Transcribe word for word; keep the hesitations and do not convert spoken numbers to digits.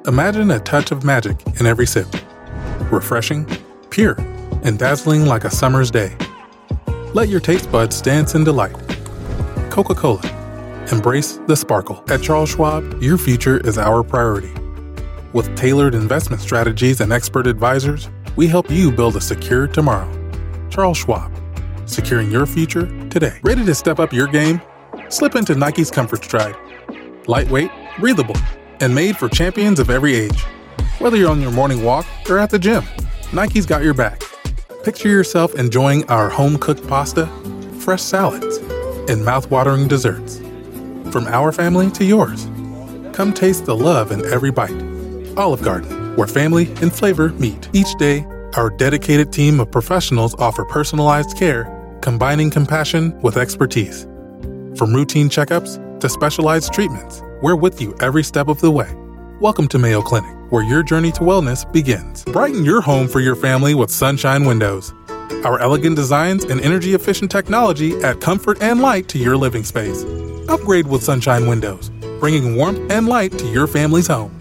Imagine a touch of magic in every sip. Refreshing, pure, and dazzling like a summer's day. Let your taste buds dance in delight. Coca-Cola. Embrace the sparkle. At Charles Schwab, your future is our priority. With tailored investment strategies and expert advisors, we help you build a secure tomorrow. Charles Schwab. Securing your future today. Ready to step up your game? Slip into Nike's Comfort Stride. Lightweight, breathable, and made for champions of every age. Whether you're on your morning walk or at the gym, Nike's got your back. Picture yourself enjoying our home-cooked pasta, fresh salads, and mouth-watering desserts. From our family to yours. Come taste the love in every bite. Olive Garden, where family and flavor meet. Each day, our dedicated team of professionals offer personalized care, combining compassion with expertise. From routine checkups to specialized treatments, we're with you every step of the way. Welcome to Mayo Clinic, where your journey to wellness begins. Brighten your home for your family with Sunshine Windows. Our elegant designs and energy-efficient technology add comfort and light to your living space. Upgrade with Sunshine Windows, bringing warmth and light to your family's home.